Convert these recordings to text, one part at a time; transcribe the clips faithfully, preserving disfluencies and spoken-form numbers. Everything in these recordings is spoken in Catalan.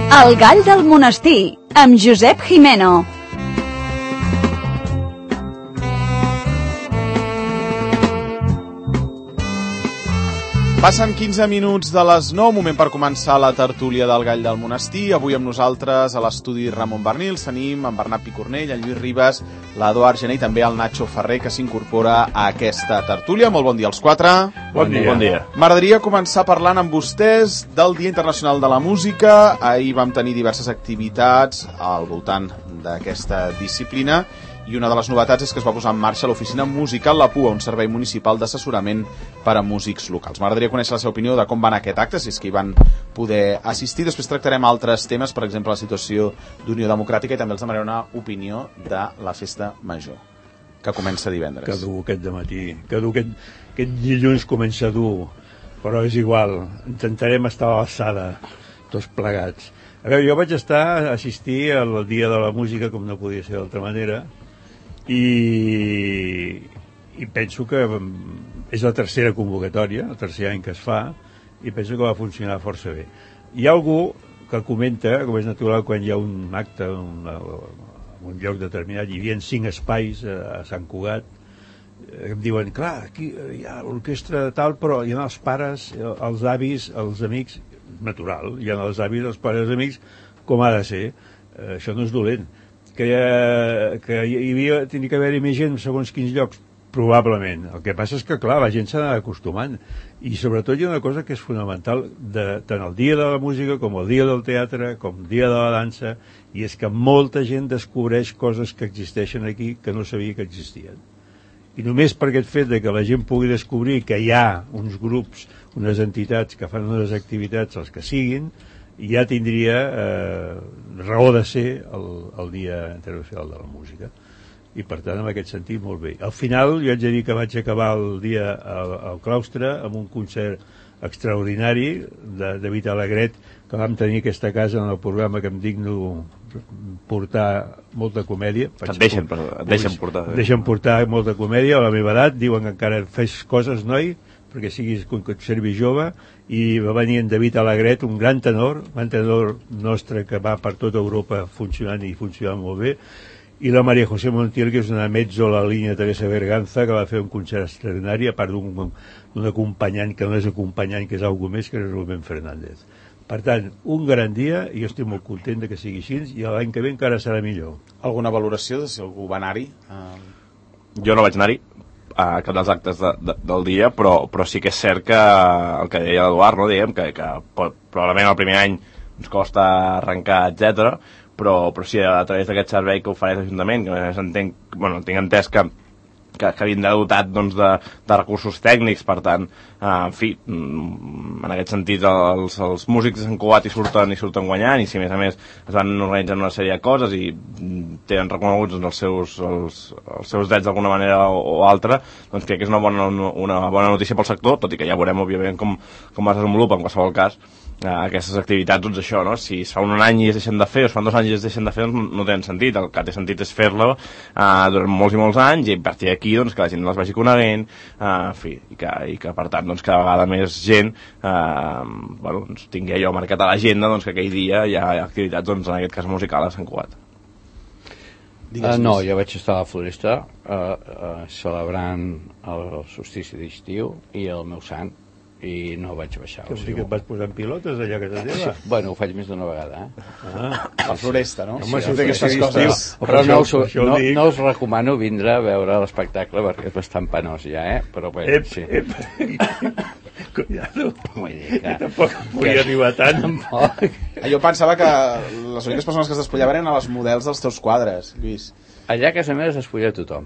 El gall del monestir, amb Josep Jimeno. Passen quinze minuts de les nou, moment per començar la tertúlia del Gall del Monestir. Avui amb nosaltres a l'estudi Ramon Bernils tenim en Bernat Picornell, en Lluís Ribas, l'Eduard Gené i també el Nacho Ferrer, que s'incorpora a aquesta tertúlia. Molt bon dia als quatre. Bon dia. Bon dia. M'agradaria començar parlant amb vostès del Dia Internacional de la Música. Ahir vam tenir diverses activitats al voltant d'aquesta disciplina i una de les novetats és que es va posar en marxa l'oficina musical La Pua, un servei municipal d'assessorament per a músics locals. M'agradaria conèixer la seva opinió de com va anar aquest acte, si és que hi van poder assistir. Després tractarem altres temes, per exemple la situació d'Unió Democràtica, i també els demanaré una opinió de la festa major, que comença divendres. Que dur aquest dematí, que dur aquest, aquest dilluns comença dur, però és igual, intentarem estar a l'alçada, tots plegats. A veure, jo vaig estar a assistir al Dia de la Música, com no podia ser d'altra manera, i, i penso que és la tercera convocatòria, el tercer any que es fa, i penso que va funcionar força bé. Hi ha algú que comenta, com és natural, quan hi ha un acte un, un lloc determinat, hi havia cinc espais a, a Sant Cugat, que em diuen, clar, aquí hi ha l'orquestra tal, però hi ha els pares, els avis, els amics, natural, hi ha els avis, els pares, els amics, com ha de ser. Eh, això no és dolent. Que, que hi havia, tenia que haver-hi més gent segons quins llocs, probablement. El que passa és que, clar, la gent s'ha d'anar acostumant. I sobretot hi ha una cosa que és fonamental, de, tant el dia de la música com el dia del teatre, com el dia de la dansa, i és que molta gent descobreix coses que existeixen aquí que no sabia que existien. I només per aquest fet de que la gent pugui descobrir que hi ha uns grups, unes entitats que fan unes activitats, els que siguin, ja tindria eh, raó de ser el, el Dia Internacional de la Música. I per tant, en aquest sentit, molt bé. Al final, jo haig de dir que vaig acabar el dia al, al claustre amb un concert extraordinari de David Alegret, que vam tenir aquesta casa en el programa que em digno portar molta comèdia. Et deixen, però, et deixen portar. Et deixen portar molta comèdia a la meva edat, diuen que encara fes coses, noi, perquè siguis, que et servi jove, i va venir en David Alegret, un gran tenor, un tenor nostre que va per tota Europa funcionant i funcionant molt bé, i la Maria José Montiel, que és una mezzo a la línia Teresa Berganza, que va fer un concert extraordinari, a part d'un, d'un acompanyant, que no és acompanyant, que és alguna més, que és Rubén Fernández. Per tant, un gran dia, i jo estic molt content de que sigui així, i l'any que ve encara serà millor. Alguna valoració de si algú va anar-hi? Uh... Jo no vaig anar-hi a cap dels actes de, de, del dia, però, però sí que és cert que el que deia l'Eduard, no, diguem, que, que pot, probablement el primer any ens costa arrencar, etcètera, però, però sí, a través d'aquest servei que ofereix l'Ajuntament, que a més entenc, bueno, tinc entès que que, que vindrà dotat doncs, de, de recursos tècnics, per tant, eh, en fi, en aquest sentit els, els músics de Sant Cugat hi surten, hi surten guanyant, i si a més a més es van organitzant una sèrie de coses i tenen reconeguts doncs, els, seus, els, els seus drets d'alguna manera o, o altra, doncs crec que és una bona, una bona notícia pel sector, tot i que ja veurem òbviament com, com es desenvolupa en qualsevol cas. Uh, aquestes activitats, doncs això, no? Si es fa un any i es deixen de fer, o es fan dos anys i es deixen de fer, doncs no tenen sentit. El que té sentit és fer-lo uh, durant molts i molts anys, i a partir d'aquí doncs, que la gent les vagi coneguent, uh, en fi, i que, i que per tant doncs, cada vegada més gent uh, bueno, doncs, tingui allò marcat a l'agenda, doncs, que aquell dia hi ha activitats, doncs, en aquest cas musical a Sant Cugat. Uh, no, jo vaig estar a la Floresta uh, uh, celebrant el, el solstici d'estiu i el meu sant, i no vaig baixar. Que o sigui que et vas posar en pilotes allà a casa teva? Sí, bueno, ho faig més d'una vegada, eh? Ah, a Floresta, no? Home, sí, aquestes coses. Però no us, no, no us recomano vindre a veure l'espectacle perquè és bastant penós ja, eh? Però bé, ep, sí. Ep, cuidado. Vull dir que... Tampoc volia arribar tant. Tampoc. Jo pensava que les úniques persones que es despullaven eren els models dels teus quadres, Lluís. Allà a casa meva s'espulla tothom.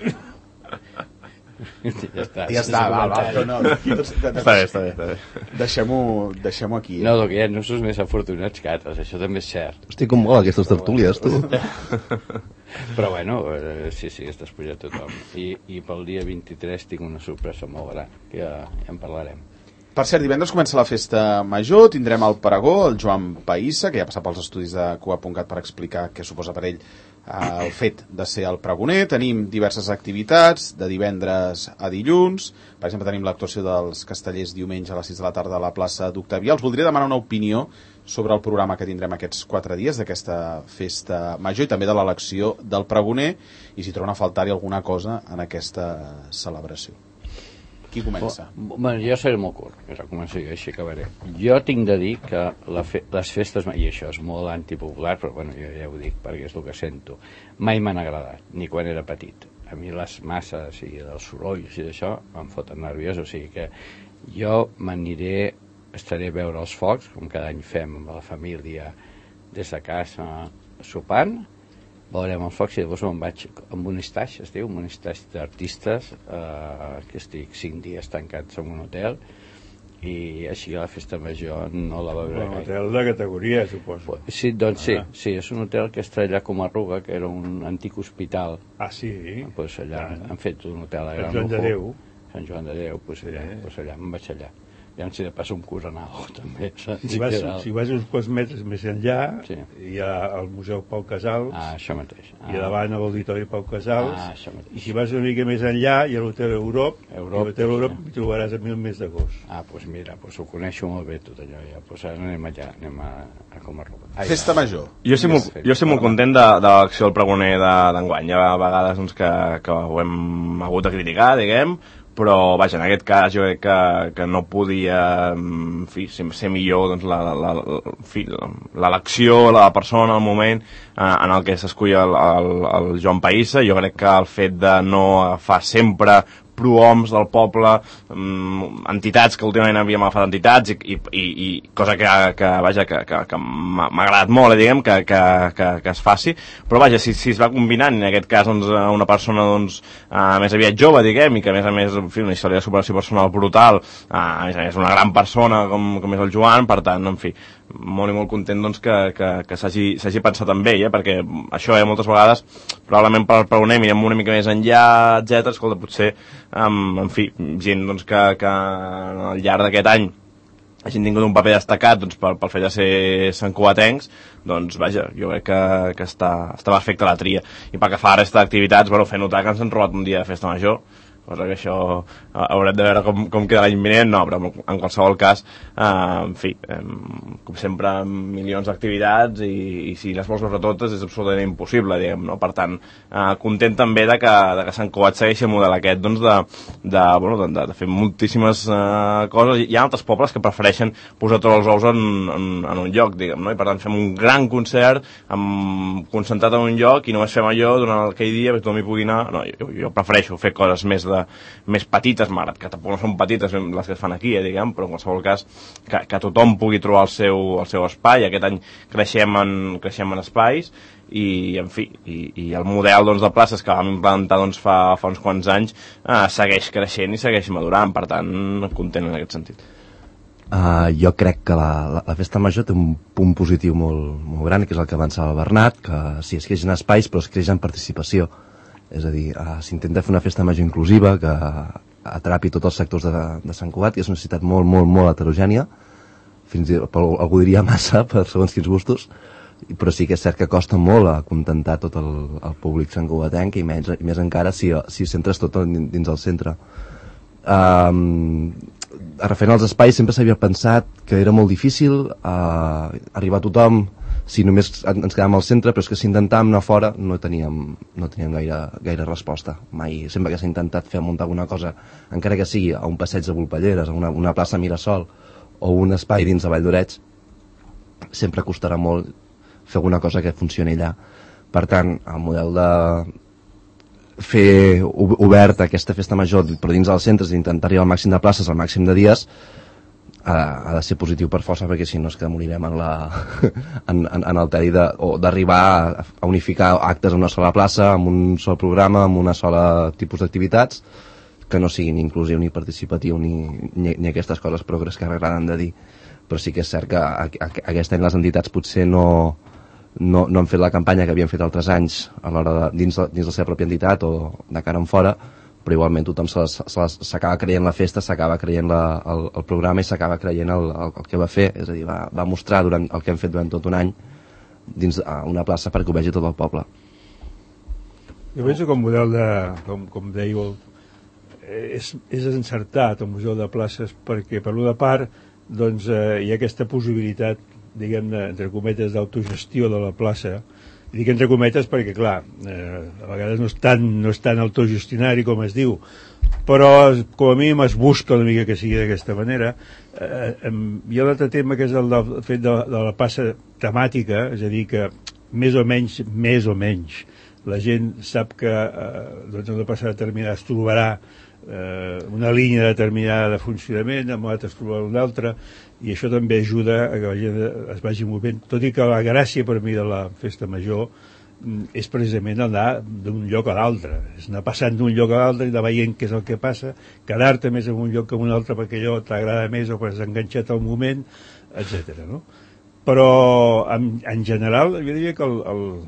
Ja està, ja està, va, va, va, no, doncs, està bé, està bé, està bé. Deixem-ho deixem aquí. No, que hi ha nosos més afortunats que altres, això també és cert. Hosti, com mola aquestes tertúlies, tu. Però bueno, eh, sí, sí, es despulla tothom. I, I pel dia vint-i-tres tinc una sorpresa molt gran, que ja, ja en parlarem. Per cert, divendres comença la festa major, tindrem el pregó, el Joan Païssa, que ja ha passat pels estudis de Cugat punt cat per explicar què suposa per ell el fet de ser el pregoner. Tenim diverses activitats, de divendres a dilluns. Per exemple, tenim l'actuació dels Castellers diumenge a les sis de la tarda a la plaça d'Octavià. Els voldria demanar una opinió sobre el programa que tindrem aquests quatre dies d'aquesta festa major i també de l'elecció del pregoner, i si troben a faltar-hi alguna cosa en aquesta celebració. Qui comença? Bueno, jo seré molt curt, ja començo jo, així acabaré. Jo tinc de dir que la fe les festes, i això és molt antipopular, però bueno, jo ja ho dic perquè és el que sento, mai m'han agradat, ni quan era petit. A mi les masses i els sorolls i d'això em foten nerviós, o sigui que jo m'aniré, estaré a veure els focs, com cada any fem amb la família des de casa sopant, veurem els focs i llavors me'n vaig amb un estaix, es diu, un estaix d'artistes, eh, que estic cinc dies tancats en un hotel, i així la festa major no la veuré gaire. Un hotel de categoria, suposo. Sí, doncs sí, sí, és un hotel que està allà com a Ruga, que era un antic hospital. Ah, sí? Pues allà han fet un hotel a gran Sant Joan de Déu. Sant Joan de Déu, pues allà, sí. Pues allà me'n vaig allà. I si de pas un curs en algo, també. Si vas, si vas uns quants metres més enllà, sí. Hi ha el Museu Pau Casals, ah, això mateix. Ah. I a davant a l'Auditori Pau Casals, ah, això mateix. I si vas una mica més enllà, hi ha l'Hotel Europe, Europe, i l'Hotel Europe hi trobaràs el mes d'agost. Ah, doncs pues mira, pues ho coneixo molt bé tot allò, ja. Pues ara anem allà, anem a, a com a roba. Ai, Festa va. Major. Jo estic molt, jo estic molt content de, de l'acció del pregoner d'enguany. Hi ha vegades doncs, que, que ho hem hagut de criticar, diguem, però vaja, en aquest cas jo crec que, que no podia en fi, ser millor doncs, l'elecció, la, la persona, el moment eh, en el que s'escull el, el, el Joan Païssa. Jo crec que el fet de no agafar sempre prohoms del poble, um, entitats que últimament havíem agafat entitats i, i, i, i cosa que, que vaja, que, que, que m'ha agradat molt, eh, diguem, que, que, que, que es faci, però vaja, si, si es va combinant, en aquest cas, doncs, una persona, doncs, uh, més aviat jove, diguem, i que a més a més, en fi, una història de superació personal brutal, uh, a més a més, una gran persona com, com és el Joan, per tant, en fi, molt i molt content doncs, que, que, que s'hagi pensat en ell, eh? Perquè això, eh, moltes vegades, probablement per el pregoner mirem una mica més enllà, etcètera. Escolta, potser, um, en fi, gent doncs, que, que al llarg d'aquest any hagin tingut un paper destacat doncs, pel, pel fet de ser santcugatencs, doncs vaja, jo crec que, que està, està perfecta la tria. I pel que fa a la resta d'activitats, bueno, fer notar que ens han trobat un dia de festa major, cosa que això haurem de veure com, com queda l'any vinent, no, però en qualsevol cas, eh, en fi, eh, com sempre, milions d'activitats i, i si les vols veure totes és absolutament impossible, diguem, no? Per tant, eh, content també de que, de que Sant Cugat segueixi el model aquest, doncs, de, de, bueno, de, de fer moltíssimes eh, coses. Hi ha altres pobles que prefereixen posar tots els ous en, en, en un lloc, diguem, no? I per tant fem un gran concert amb, concentrat en un lloc i només fem allò durant aquell dia perquè tothom hi pugui anar. No, jo, jo prefereixo fer coses més de més petites, malgrat que tampoc no són petites les que es fan aquí, eh, diguem, però en qualsevol cas que, que tothom pugui trobar el seu, el seu espai. Aquest any creixem en, creixem en espais i, en fi, i, i el model doncs, de places que vam implantar doncs, fa, fa uns quants anys eh, segueix creixent i segueix madurant, per tant, content en aquest sentit. Uh, jo crec que la, la, la festa major té un punt positiu molt, molt gran, que és el que avançava el Bernat, que sí, es creix en espais, però es creix en participació. És a dir, uh, s'intenta fer una festa major inclusiva que atrapi tots els sectors de, de Sant Cugat, que és una ciutat molt, molt, molt heterogènia, fins i tot, algú diria massa, per segons quins gustos, però sí que és cert que costa molt acontentar tot el, el públic santcugatenc, i més, i més encara si, si centres tot dins del centre. Um, referent als espais, sempre s'havia pensat que era molt difícil uh, arribar a tothom si només ens quedàvem al centre, però és que si intentàvem anar fora no teníem, no teníem gaire, gaire resposta. Mai, sempre que s'ha intentat fer muntar alguna cosa, encara que sigui a un passeig de Volpelleres, a una, una plaça Mirasol o un espai dins de Vall d'Orets, sempre costarà molt fer alguna cosa que funcioni allà. Per tant, el model de fer obert aquesta festa major però dins dels centres i intentar arribar al màxim de places al màxim de dies ha de ser positiu per força, perquè si no és que morirem en, la, en, en, en el teri d'arribar a, a unificar actes en una sola plaça, amb un sol programa, amb una sola tipus d'activitats, que no sigui ni inclusiu ni participatiu ni, ni, ni aquestes coses progres que agraden de dir. Però sí que és cert que a, a, aquest any les entitats potser no, no, no han fet la campanya que havien fet altres anys a l'hora de, dins, dins la seva pròpia entitat o de cara en fora, però igualment tothom s'acaba creient la festa, s'acaba creient la, el, el programa i s'acaba creient el, el, el que va fer, és a dir, va, va mostrar durant el que hem fet durant tot un any dins una plaça perquè ho vegi tot el poble. Jo penso que el model de, com, com dèieu, és, és encertat, el museu de places, perquè per una part doncs, eh, hi ha aquesta possibilitat, diguem-ne, entre cometes, d'autogestió de la plaça. I dic entre cometes perquè, clar, eh, a vegades no és, tan, no és tan autogestionari com es diu, però com a mínim es busca una mica que sigui d'aquesta manera. Eh, hi ha un altre tema que és el del fet de, de la plaça temàtica, és a dir, que més o menys, més o menys, la gent sap que eh, doncs en una plaça determinada es trobarà eh, una línia determinada de funcionament, amb l'altra es trobarà una altra, i això també ajuda a que la gent es vagi movent, tot i que la gràcia per mi de la festa major és precisament anar d'un lloc a l'altre, és anar passant d'un lloc a l'altre i anar veient què és el que passa, quedar-te més en un lloc que en un altre perquè allò t'agrada més o perquè has enganxat al moment, etcètera, no? Però en, en general jo diria que el,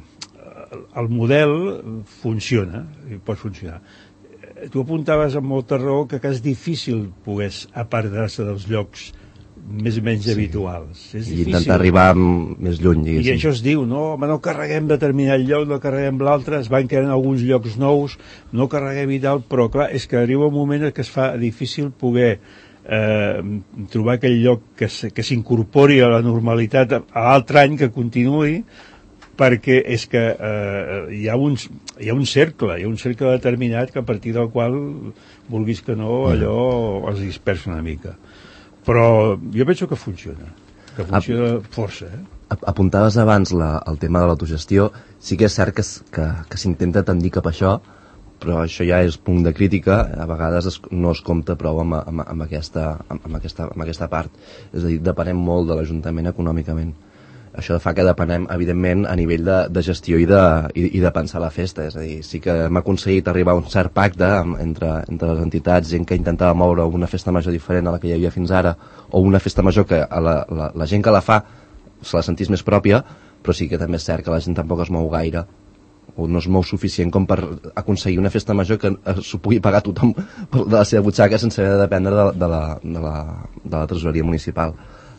el, el model funciona, i pot funcionar. Tu apuntaves amb molta raó que és difícil poder apartar-se dels llocs més o menys sí. habituals. És I difícil. intentar arribar més lluny, diguéssim. I això es diu, no, home, no carreguem determinat lloc, no carreguem l'altre, es van quedant alguns llocs nous, no carreguem i tal, però clar, és que arriba un moment que es fa difícil poder eh, trobar aquell lloc que, que s'incorpori a la normalitat a l'altre any, que continuï, perquè és que eh, hi, ha un, hi ha un cercle, hi ha un cercle determinat que a partir del qual, vulguis que no, allò es dispersa una mica. Però jo penso que funciona, que funciona Ap força. Eh? Apuntaves abans la, el tema de l'autogestió, sí que és cert que, que, que s'intenta tendir cap a això, però això ja és punt de crítica, a vegades es, no es compta prou amb, amb, amb, aquesta, amb, amb, aquesta, amb aquesta part, és a dir, depenem molt de l'Ajuntament econòmicament. Això fa que depenem, evidentment, a nivell de, de gestió i de, i, i de pensar la festa. És a dir, sí que hem aconseguit arribar a un cert pacte entre, entre les entitats, gent que intentava moure una festa major diferent a la que hi havia fins ara, o una festa major que a la, la, la gent que la fa se la sentís més pròpia, però sí que també és cert que la gent tampoc es mou gaire, o no es mou suficient com per aconseguir una festa major que s'ho pugui pagar tothom de la seva butxaca sense haver de dependre de, de, la, de, la, de la tresoreria municipal.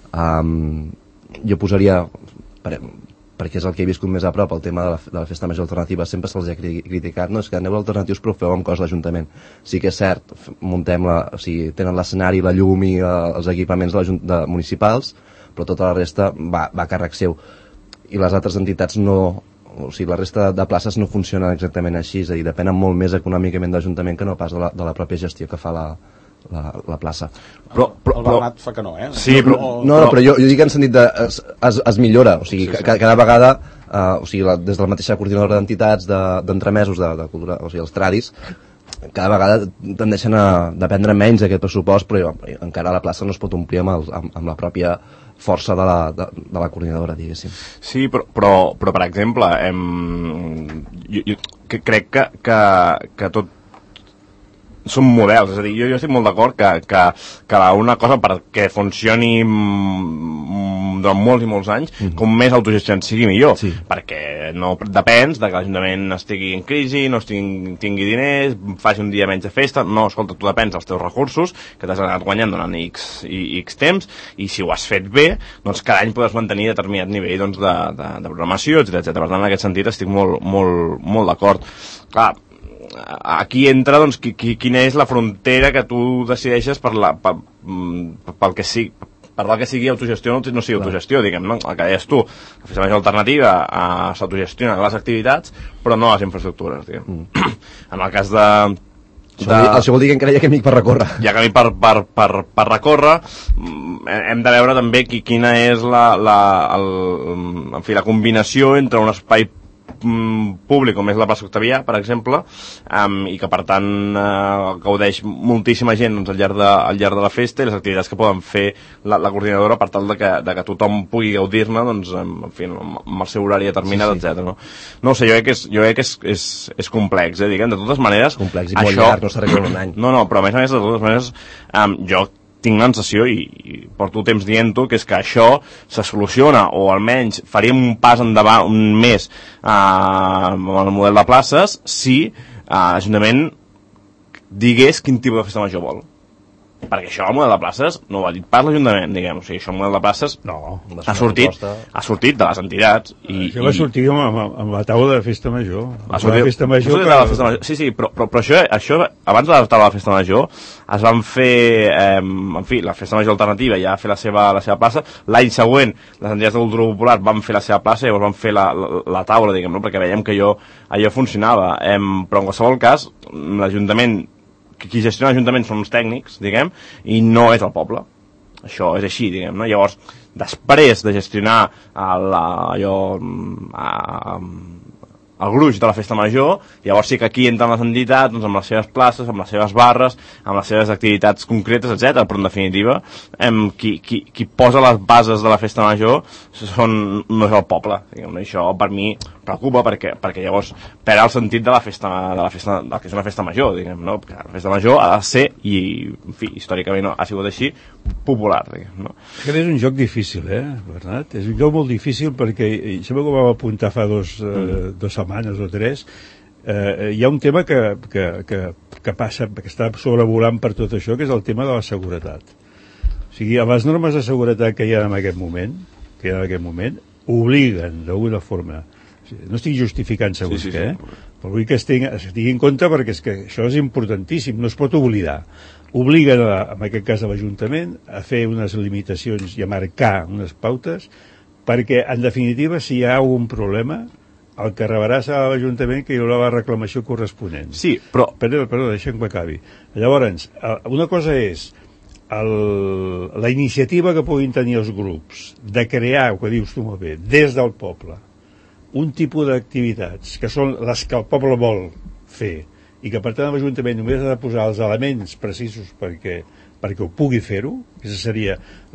Um, jo posaria, per, perquè és el que he viscut més a prop, el tema de la, de la festa major alternativa, sempre se'ls ha criticat, no, és que aneu alternatius però ho feu amb cost d'Ajuntament. Sí que és cert, muntem la, o sigui, tenen l'escenari, la llum i uh, els equipaments de, de municipals, però tota la resta va, va a càrrec seu. I les altres entitats no, o sigui, la resta de places no funcionen exactament així, és a dir, depenen molt més econòmicament de l'Ajuntament que no pas de la, de la pròpia gestió que fa la, la, la plaça. Però, però, el Bernat fa que no, eh? Sí, però... No, no, però jo, jo dic en sentit de... Es, es, es millora, o sigui, sí, sí. Cada vegada, uh, o sigui, la, des de la mateixa coordinadora d'entitats d'entremesos de, de, de cultura, o sigui, els tradis, cada vegada tendeixen a dependre menys d'aquest pressupost, però encara la plaça no es pot omplir amb, el, amb, amb la pròpia força de la, de, de la coordinadora, diguéssim. Sí, però, però, però per exemple, em, jo, jo crec que, que, que tot són models, és a dir, jo, jo estic molt d'acord que, que, que una cosa perquè funcioni durant molts i molts anys, mm-hmm. com més autogestionat sigui millor, sí. Perquè no depens de que l'Ajuntament estigui en crisi, no estigui, tingui diners, faci un dia menys de festa, no, escolta, tu depens dels teus recursos, que t'has anat guanyant durant X, i, X temps, i si ho has fet bé, doncs cada any podràs mantenir determinat nivell doncs, de, de, de programació, etcètera, etcètera. Per tant, en aquest sentit estic molt, molt, molt d'acord. Clar, aquí entra doncs, qui, qui, quina és la frontera que tu decideixes per la, per, pel que sigui, per la que sigui autogestió o no, no sigui autogestió, diguem, no? El que deies tu, la festa major alternativa eh, s'autogestiona les activitats però no les infraestructures, diguem. Mm. En el cas de, de... Això, vol, això vol dir que encara hi ha camí per recórrer. Hi ha camí per, per, per, per recórrer. Hem de veure també qui, quina és la, la, el, en fi, la combinació entre un espai públic com és la plaça Octavià, per exemple, um, i que per tant uh, gaudeix moltíssima gent doncs, al, llarg de, al llarg de la festa i les activitats que poden fer la, la coordinadora per tal de que, de que tothom pugui gaudir-ne doncs, en, en fi, amb el seu horari determinat, sí, sí. etcètera. No? No ho sé, jo crec que és, jo crec que és, és, és complex, eh, diguem, de totes maneres... Complex i molt això... llarg, no s'arregla en un any. No, no, però a més a més, de totes maneres, um, jo tinc la sensació, i, i porto temps dient-ho, que és que això se soluciona, o almenys faríem un pas endavant, un més, eh, amb el model de places, si eh, l'Ajuntament digués quin tipus de festa major vol. perquè això el model de places no ho ha dit pas l'Ajuntament, diguem, o sigui, això el model de places no, ha sortit, ha sortit de les entitats i, això va sortir amb, amb, amb la taula de festa major la festa major, que... la festa major sí, sí, però, però, però això, això abans de la taula de la festa major es van fer eh, en fi, la festa major alternativa ja va fer la seva, la seva plaça, l'any següent les entitats de l'Ultra Popular van fer la seva plaça i llavors van fer la, la, la taula, diguem, no? Perquè veiem que allò, allò funcionava, eh, però en qualsevol cas l'Ajuntament, qui gestiona l'Ajuntament són els tècnics, diguem, i no és el poble. Això és així, diguem, no? Llavors, després de gestionar el, allò, el gruix de la festa major, llavors sí que aquí entren les entitats doncs, amb les seves places, amb les seves barres, amb les seves activitats concretes, etcètera. Però en definitiva, em, qui, qui, qui posa les bases de la festa major són, no és el poble. Diguem, això per mi preocupa perquè, perquè llavors perd el sentit de la festa, de la festa del que és una festa major, diguem, no? Perquè la festa major ha de ser, i en fi, històricament no, ha sigut així, popular, diguem, no? Aquest és un joc difícil, eh, Bernat? És un joc molt difícil perquè, sembla que ho vam apuntar fa dos, eh, mm. dos setmanes o tres, eh, hi ha un tema que, que, que, que passa, que està sobrevolant per tot això, que és el tema de la seguretat. O sigui, les normes de seguretat que hi ha en aquest moment, que hi ha en aquest moment, obliguen, d'alguna forma, no estic justificant segons sí, sí, què, eh? Sí. Però vull que es tingui, es tingui en compte perquè és que això és importantíssim, no es pot oblidar. Obliguen, a, en aquest cas a l'Ajuntament, a fer unes limitacions i a marcar unes pautes perquè, en definitiva, si hi ha algun problema, el que rebrà serà l'Ajuntament que hi haurà la reclamació corresponent. Sí, però... Perdó, perdó, deixa'm que acabi. Llavors, una cosa és el, la iniciativa que puguin tenir els grups de crear, el que dius tu molt bé, des del poble, un tipus d'activitats que són les que el poble vol fer i que per tant l'Ajuntament només ha de posar els elements precisos perquè, perquè ho pugui fer-ho, que seria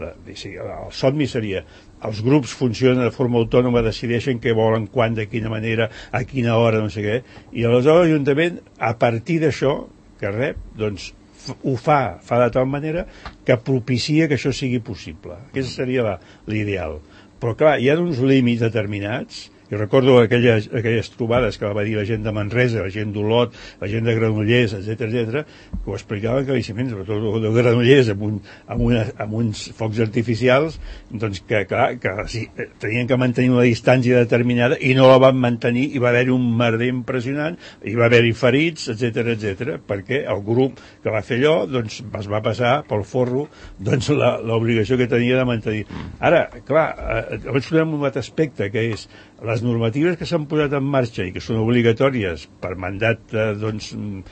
el somni seria els grups funcionen de forma autònoma, decideixen què volen, quan, de quina manera, a quina hora, no sé què, i aleshores l'Ajuntament a partir d'això que rep, doncs ho fa, fa de tal manera que propicia que això sigui possible. Aquesta seria l'ideal. Però clar, hi ha uns límits determinats. Jo recordo aquelles, aquelles trobades que va dir la gent de Manresa, la gent d'Olot, la gent de Granollers, etcètera, etcètera, que ho explicaven claríssimament, sobretot de Granollers, amb, un, amb, una, amb uns focs artificials, doncs que, clar, que sí, tenien que mantenir una distància determinada i no la van mantenir, i va haver-hi un merder impressionant, i va haver-hi ferits, etcètera, etcètera, perquè el grup que va fer allò, doncs, es va passar pel forro, doncs, l'obligació que tenia de mantenir. Ara, clar, eh, vaig posar un altre aspecte, que és les normatives que s'han posat en marxa i que són obligatòries per mandat eh, doncs,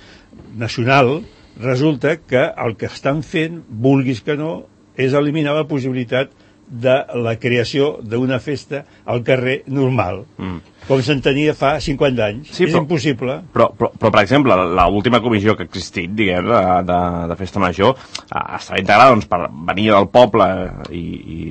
nacional, resulta que el que estan fent, vulguis que no, és eliminar la possibilitat de la creació d'una festa al carrer normal, mm. com s'entenia fa cinquanta anys. Sí, és però, impossible. Però, però, però, per exemple, l'última comissió que ha existit, diguem, de, de, de festa major, estava integrada doncs, per venir del poble i,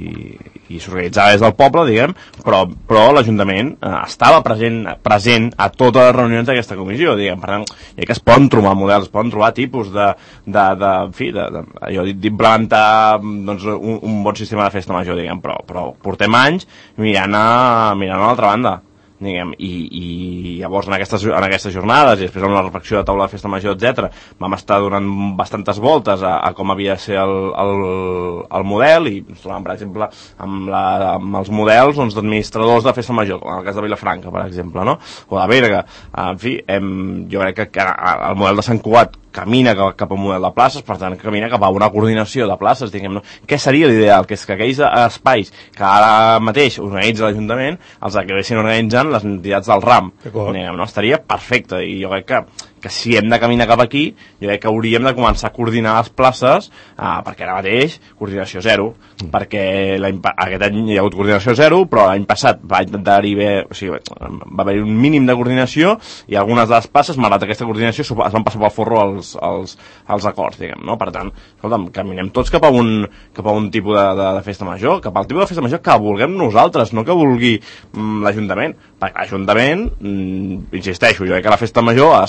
i, i s'organitzava des del poble, diguem, però, però l'Ajuntament eh, estava present, present a totes les reunions d'aquesta comissió, diguem. Per tant, i que es poden trobar models, es poden trobar tipus de, de, de, en fi, de, de, jo dic, d'implementar doncs, un, un bon sistema de festa major, diguem, però, però portem anys mirant a, mirant a l'altra banda, diguem, i, i llavors en aquestes, en aquestes jornades i després en la reflexió de taula de festa major, etcètera, vam estar donant bastantes voltes a, a com havia de ser el, el, el model i ens trobàvem, per exemple, amb, la, amb els models doncs, d'administradors de festa major, com en el cas de Vilafranca, per exemple, no? O de Berga. En fi, hem, jo crec que, que el model de Sant Cugat camina cap a un model de places, per tant, camina cap a una coordinació de places, diguem, no? Què seria l'ideal? Que és que aquells espais que ara mateix organitza l'Ajuntament els acabessin organitzant les entitats del RAM. Diguem, no? Estaria perfecte, i jo crec que que si hem de caminar cap aquí, jo crec que hauríem de començar a coordinar les places, eh, perquè ara mateix, coordinació zero, mm. perquè aquest any hi ha hagut coordinació zero, però l'any passat va intentar-hi haver, o sigui, va haver un mínim de coordinació, i algunes de les places, malgrat aquesta coordinació, es van passar pel forro els, els, els acords, diguem, no? Per tant, escolta'm, caminem tots cap a un, cap a un tipus de, de, de festa major, cap al tipus de festa major que vulguem nosaltres, no que vulgui mm, l'Ajuntament, perquè l'Ajuntament, mm, insisteixo, jo crec que la festa major ha de ser popular,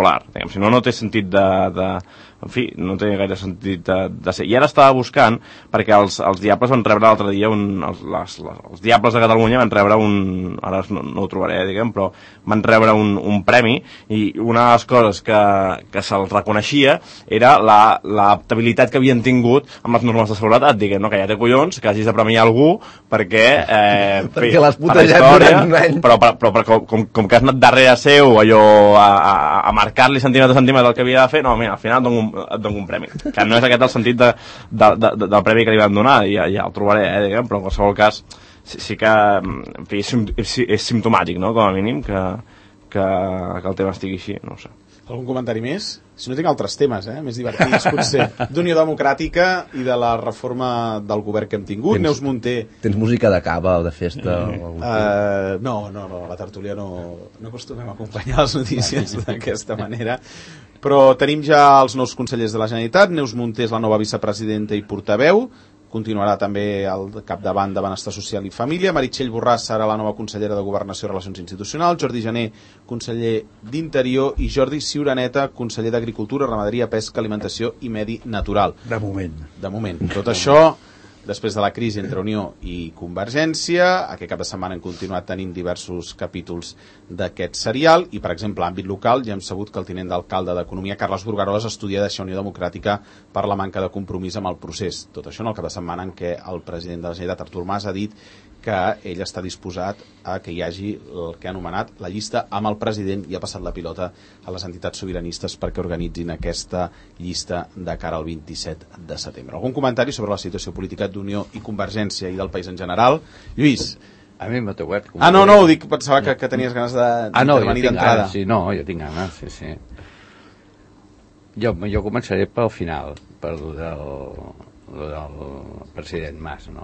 popular, diguem. Si no, no té sentit de... de en fi, no té gaire sentit de, de ser. I ara estava buscant, perquè els, els Diables van rebre l'altre dia, un, els, les, les, els Diables de Catalunya van rebre un, ara no, no ho trobaré, diguem, però van rebre un, un premi, i una de les coses que, que se'ls reconeixia era l'adaptabilitat la, que havien tingut amb les normes de seguretat, diguem, no? Que ja té collons, que hagis de premiar algú perquè... Eh, perquè l'has putejat durant un any. Però, però, però, però com, com que has anat darrere seu, allò, a, a, a marcar-li centímetre a centímetre el que havia de fer, no, mira, al final et dono un, et dono un premi. Que no és aquest el sentit de, de, de, de, del premi que li van donar, ja, ja el trobaré, eh, diguem, però en qualsevol cas sí, sí que, en fi, és, és simptomàtic, no?, com a mínim, que, que, que el tema estigui així, no ho sé. Algun comentari més? Si no tinc altres temes, eh? Més divertits, potser, d'Unió Democràtica i de la reforma del govern que hem tingut. Tens, Neus Munté... Tens música de cava o de festa? Mm. O uh, no, no, no, la tertúlia no, no acostumem a acompanyar les notícies d'aquesta manera. Però tenim ja els nous consellers de la Generalitat. Neus Munté és la nova vicepresidenta i portaveu. Continuarà també al capdavant de Benestar Social i Família. Meritxell Borràs serà la nova consellera de Governació i Relacions Institucionals. Jordi Jané, conseller d'Interior, i Jordi Ciuraneta, conseller d'Agricultura, Ramaderia, Pesca, Alimentació i Medi Natural. De moment. De moment. Tot això, després de la crisi entre Unió i Convergència, aquest cap de setmana hem continuat tenint diversos capítols d'aquest serial, i per exemple, a àmbit local, ja hem sabut que el tinent d'alcalde d'Economia, Carles Burgaroles, estudia deixar Unió Democràtica per la manca de compromís amb el procés. Tot això en el cap de setmana en què el president de la Generalitat, Artur Mas, ha dit que ell està disposat a que hi hagi el que ha anomenat la llista amb el president, i ha passat la pilota a les entitats sobiranistes perquè organitzin aquesta llista de cara al vint-i-set de setembre. Algun comentari sobre la situació política d'Unió i Convergència i del país en general? Lluís? A mi m'ha tocat. Ah, no, no, ho dic, pensava que, que tenies ganes d'intervenir ah, no, d'entrada. Sí, no, jo tinc ganes, sí, sí. Jo, jo començaré pel final, per del, del president Mas, no?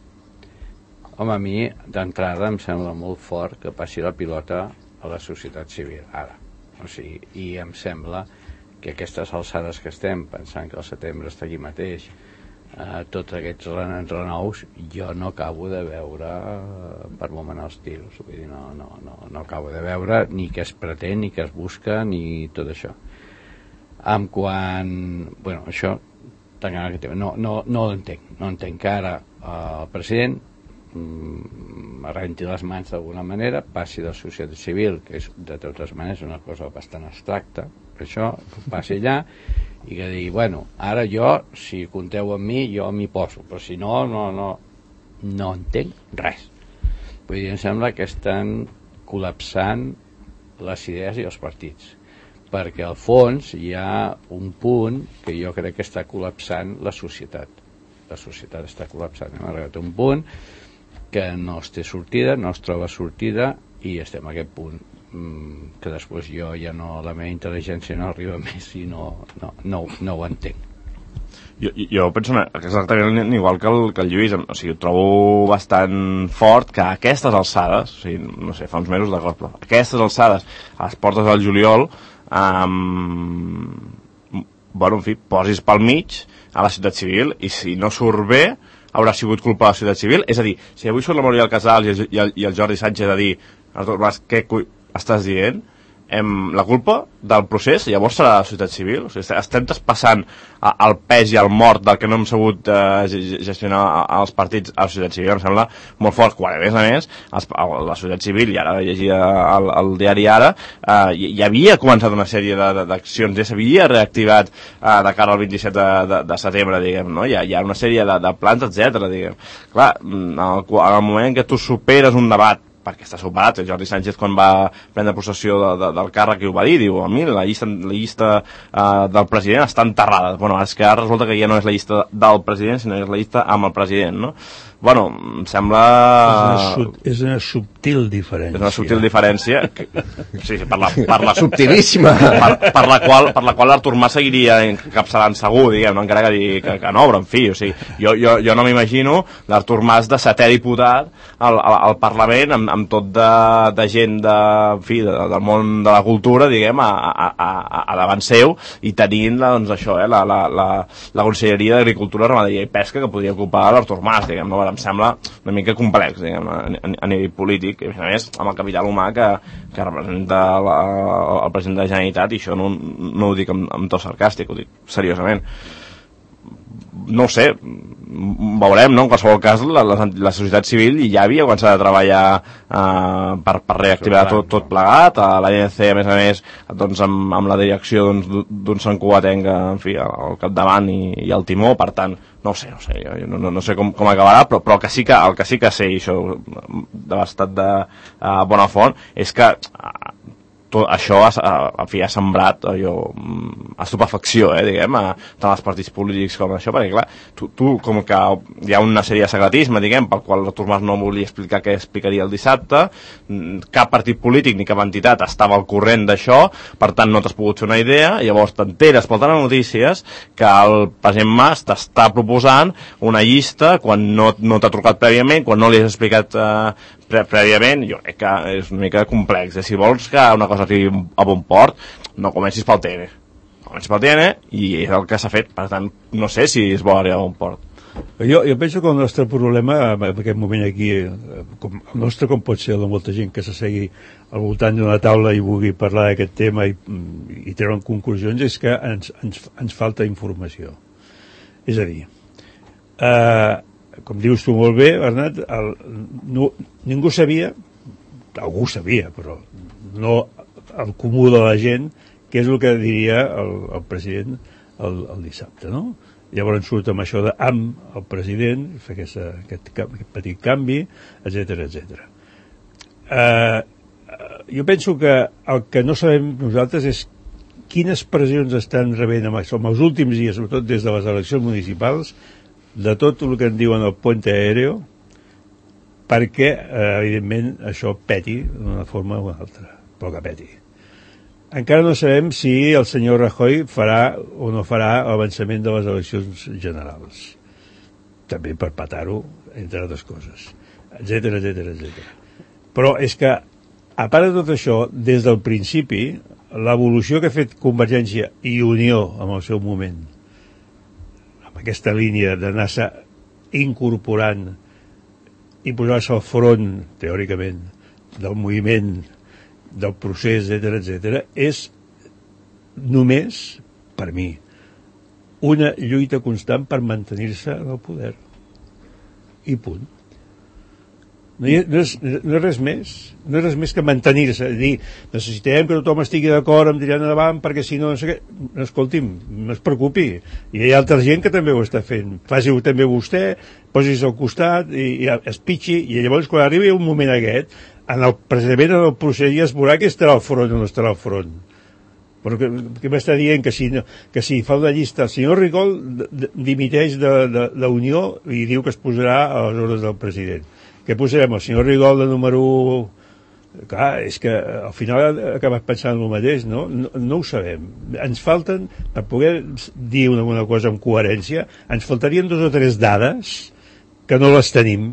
Home, a mi, d'entrada, em sembla molt fort que passi la pilota a la societat civil, ara. O sigui, i em sembla que aquestes alçades que estem, pensant que el setembre està aquí mateix, eh, tots aquests renous, jo no acabo de veure eh, per moment els tiros. Vull dir, no, no, no, no acabo de veure ni què es pretén, ni què es busca, ni tot això. En quant... Bueno, això, no, no, no ho entenc. No entenc que ara eh, el president arrenti les mans d'alguna manera, passi de la societat civil, que és de totes maneres una cosa bastant abstracta, per això passi allà, i que digui, bueno, ara jo, si compteu amb mi, jo m'hi poso, però si no, no, no, no entenc res. Vull dir, em sembla que estan col·lapsant les idees i els partits, perquè al fons hi ha un punt que jo crec que està col·lapsant la societat. La societat està col·lapsant. Hem arribat a un punt que no es té sortida, no es troba sortida, i estem a aquest punt mmm, que després jo ja no, la meva intel·ligència no arriba més i no, no, no, no ho entenc. Jo, jo penso exactament igual que el, que el Lluís, o sigui, ho trobo bastant fort que a aquestes alçades, o sigui, no sé, fa uns mesos d'acord, però a aquestes alçades, a les portes del juliol, um, bueno, en fi, posis pel mig a la societat civil, i si no surt bé haurà sigut culpa de la societat civil. És a dir, si avui surt la Muriel Casals i el, i el, i el Jordi Sánchez a dir, Artur Mas, què cu... estàs dient? Em, la culpa del procés llavors serà la societat civil. O sigui, estem traspassant el pes i el mort del que no hem sabut eh, gestionar als partits a la societat civil. Em sembla molt fort, quan a més a més els, la societat civil, i ara llegia el, el diari Ara, eh, ja havia començat una sèrie d'accions, ja s'havia reactivat eh, de cara al vint-i-set de, de, de setembre, diguem, no? Hi ha, hi ha una sèrie de, de plans, etcètera, diguem. Clar, en el, en el moment en què tu superes un debat, perquè està superat, el Jordi Sánchez quan va prendre possessió de, de, del càrrec i ho va dir, diu, a mi la llista, la llista uh, del president està enterrada. Bueno, és que ara resulta que ja no és la llista del president, sinó que és la llista amb el president, no? Bueno, em sembla... És una, és una subtil diferència. És una subtil diferència. Que, sí, sí, per la... Per la subtilíssima. Per, per la qual, per la qual l'Artur Mas seguiria encapçalant segur, diguem, no? Encara que, digui, que, que no, però en fi, o sigui, jo, jo, jo no m'imagino l'Artur Mas de setè diputat al, al, al Parlament amb, amb tot de, de gent de, en fi, de, del món de la cultura, diguem, a, a, a, a davant seu, i tenint, doncs, això, eh, la, la, la, la Conselleria d'Agricultura, Ramaderia i Pesca que podria ocupar l'Artur Mas, diguem, no? Em sembla una mica complex, diguem, a, a nivell polític, polític, a més amb el capital humà que, que representa la, el president de la Generalitat, i això no, no ho dic amb, amb to sarcàstic, ho dic seriosament. No ho sé, veurem, no? En qualsevol cas, la, la, la societat civil ja havia començat a treballar eh, per, per reactivar tot, tot plegat, a l'A N C, a més a més, doncs, amb, amb la direcció d'un doncs, Sant Cugatenc, en fi, al capdavant i, i al timó, per tant, no ho sé, no sé, jo no, no sé com, com acabarà, però, però el, que sí que, el que sí que sé, i això de l'estat de uh, bona font, és que uh, tot això ha, ha, ha sembrat allò, estupefacció, eh, diguem, a tant els partits polítics com això, perquè clar, tu, tu com que hi ha una sèrie de secretisme, diguem, pel qual el Tomàs no volia explicar què explicaria el dissabte, cap partit polític ni cap entitat estava al corrent d'això, per tant no t'has pogut fer una idea, llavors t'enteres pel telenotícies que el president Mas t'està proposant una llista quan no, no t'ha trucat prèviament, quan no li has explicat eh, prèviament, jo crec que és una mica complex. Si vols que una cosa arribi a bon port, no comencis pel T N. Comencis pel T N i és el que s'ha fet. Per tant, no sé si es vol arribar a bon port. Jo, jo penso que el nostre problema en aquest moment aquí, com, el nostre com pot ser el de molta gent que s'assegui al voltant d'una taula i vulgui parlar d'aquest tema i, i treure conclusions, és que ens, ens, ens falta informació. És a dir, eh, com dius tu molt bé, Bernat, el, no, ningú sabia, algú sabia, però no el comú de la gent, què és el que diria el, el president el, el dissabte, no? Llavors surt amb això de amb el president, fer aquesta, aquest, aquest petit canvi, etcètera, etcètera. Eh, jo penso que el que no sabem nosaltres és quines pressions estan rebent en els últims dies, sobretot des de les eleccions municipals, de tot el que en diuen el puente aéreo, perquè, eh, evidentment, això peti d'una forma o una altra, però que peti. Encara no sabem si el senyor Rajoy farà o no farà l'avançament de les eleccions generals. També per petar-ho, entre altres coses, etcètera, etcètera, etcètera. Però és que, a part de tot això, des del principi, l'evolució que ha fet Convergència i Unió en el seu moment, aquesta línia d'anar-se incorporant i posar-se al front, teòricament, del moviment, del procés, etcètera, etcètera, és només, per mi, una lluita constant per mantenir-se en el poder. I punt. No, hi ha, no, és, no és res més, no és res més que mantenir-se, dir, necessitem que tothom estigui d'acord amb tirar endavant perquè si no, no sé què, escolti'm, no es preocupi, i hi ha altra gent que també ho està fent, faci-ho també vostè, posis al costat i, i es pitxi, i llavors quan arribi un moment aquest, en el, precisament en el procés ja es veurà que estarà al front o no estarà al front. Però que, que m'està dient que si, que si fa una llista, el senyor Rigol dimiteix de, de, de Unió i diu que es posarà a les ordres del president. Què posarem? El senyor Rigol de número u? Clar, és que al final ha acabat pensant el mateix, no? No, no ho sabem. Ens falten, per poder dir una, una cosa amb coherència, ens faltarien dos o tres dades que no les tenim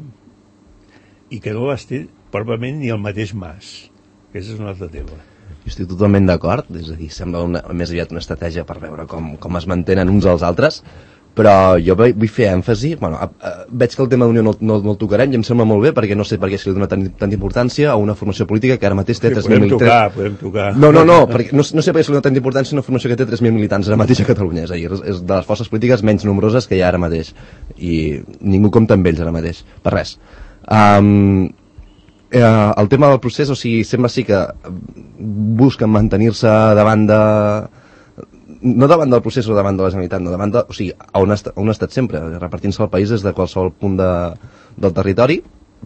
i que no les té probablement ni el mateix Mas. Aquest és un altre tema. Jo estic totalment d'acord, és a dir, sembla una, més aviat una estratègia per veure com, com es mantenen uns als altres, però jo vull fer èmfasi, bueno, a, a, veig que el tema d'Unió no, no, no el tocarem i em sembla molt bé perquè no sé per què se li dona tant, tanta importància a una formació política que ara mateix té sí, tres mil militants. Podem tocar, podem tocar. No, no, no, perquè no, no sé per què se li dona tanta importància a una formació que té tres mil militants ara mateix a Catalunya, és a dir, és de les forces polítiques menys nombroses que hi ha ara mateix i ningú compta amb ells ara mateix, per res. Um, eh, el tema del procés, o sigui, sembla sí que busquen mantenir-se davant de... no davant del procés o davant de la Generalitat, no davant de... o sigui, on ha, estat, on ha estat sempre, repartint-se el país des de qualsevol punt de, del territori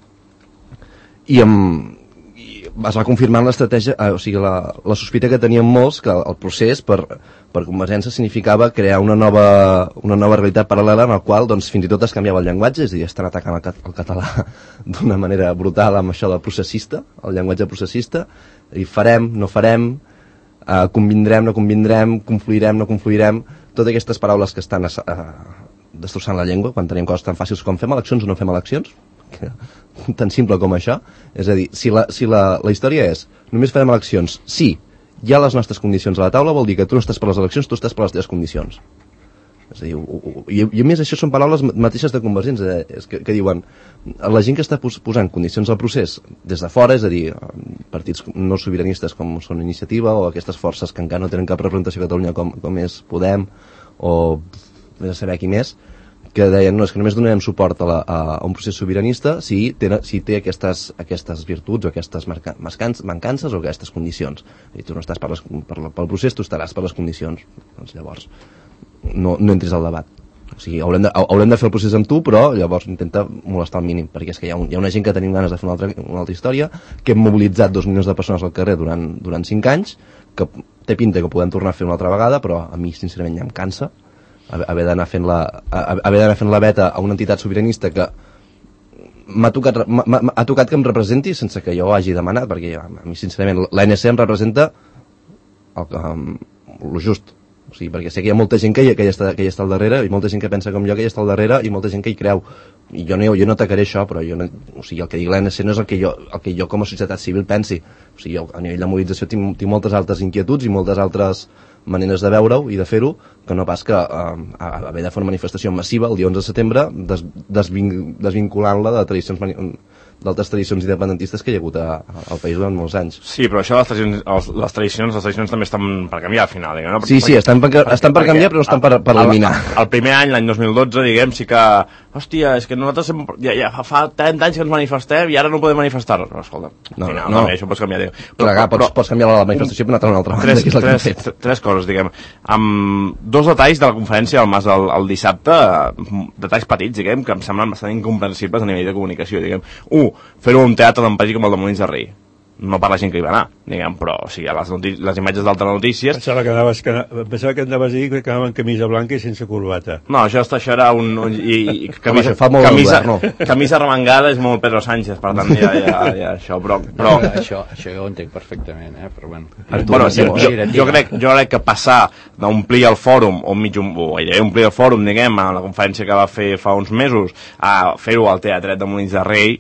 i, amb, i es va confirmant l'estratègia, eh, o sigui, la, la sospita que tenien molts que el procés per, per Convergència significava crear una nova, una nova realitat paral·lela en la qual doncs, fins i tot es canviava el llenguatge, és a dir, estan atacant el, cat, el català d'una manera brutal amb això del processista, el llenguatge processista, i farem, no farem, Uh, convindrem, no convindrem, confluirem, no confluirem, totes aquestes paraules que estan uh, destrossant la llengua quan tenim coses tan fàcils com fem eleccions o no fem eleccions, que, tan simple com això. És a dir, si, la, si la, la història és només farem eleccions, sí, hi ha les nostres condicions a la taula, vol dir que tu no estàs per les eleccions, tu estàs per les teves condicions. És a dir, ho, ho, i, i a més això són paraules mateixes de Convergents, eh, és que, que diuen la gent que està pos, posant condicions al procés des de fora, és a dir, partits no sobiranistes com són Iniciativa o aquestes forces que encara no tenen cap representació a Catalunya com, com és Podem o vés a saber qui més, que deien, no, és que només donarem suport a, la, a un procés sobiranista si té, si té aquestes, aquestes virtuts o aquestes marca, mancances o aquestes condicions. I tu no estàs per les, per la, pel procés, tu estaràs per les condicions. Doncs llavors no, no entris al debat. O sigui, haurem de, haurem de fer el procés amb tu, però llavors intenta molestar al mínim, perquè és que hi ha, un, hi ha una gent que tenim ganes de fer una altra, una altra història, que hem mobilitzat dos milions de persones al carrer durant, durant cinc anys, que té pinta que ho podem tornar a fer una altra vegada, però a mi sincerament ja em cansa haver d'anar fent la haver d'anar fent la veta a una entitat sobiranista que m'ha tocat, m'ha tocat que em representi sense que jo ho hagi demanat, perquè a mi sincerament l'A N C em representa el, um, el just, o sigui, perquè sé que hi ha molta gent que hi, que hi, està, que hi està al darrere i molta gent que pensa com jo que hi està al darrere i molta gent que hi creu, i jo no, jo no atacaré això, però jo no, o sigui, el que digui l'A N C no és el que jo, el que jo com a societat civil pensi, o sigui, jo, a nivell de mobilització tinc, tinc moltes altres inquietuds i moltes altres maneres de veure-ho i de fer-ho, que no pas que eh, haver de fer una manifestació massiva el dia onze de setembre des, desvin, desvinculant-la de tradicions d'altres tradicions independentistes que hi ha hagut a, a, al país durant molts anys. Sí, però això les tradicions, els, les tradicions, les tradicions també estan per canviar al final, diguem, no? Sí, sí, estan per, estan per canviar, però no estan per, per eliminar. El, el primer any, l'any dos mil dotze, diguem, sí que, hòstia, és que nosaltres hem, ja, ja fa trenta anys que ens manifestem i ara no podem manifestar-nos. No, escolta, no, al final, no. També, això pots canviar. Però, però, clar, però, pots, pots canviar la manifestació per una altra banda. Tres, tres, tres, tres coses, diguem. Amb dos detalls de la conferència del Mas el, el dissabte, detalls petits, diguem, que em semblen bastant incomprensibles a nivell de comunicació, diguem. Un, fer-ho a un teatre tan petit com el de Molins de Rei. No per la gent que hi va anar, diguem, però o sigui, les, les imatges d'altres notícies... Pensava que, anaves, que, pensava que anaves a dir que anaven amb camisa blanca i sense corbata. No, això, això era un... un i, i camisa, Home, fa molt camisa, govern, no? Camisa remangada és molt Pedro Sánchez, per tant, ja, ja, ja això, però... però... això, això jo ho entenc perfectament, eh? Però bueno... Artur, bueno jo, jo, jo, crec, jo crec que passar d'omplir el fòrum, o mig o gairebé omplir el fòrum, diguem, a la conferència que va fer fa uns mesos, a fer-ho al Teatret de Molins de Rei,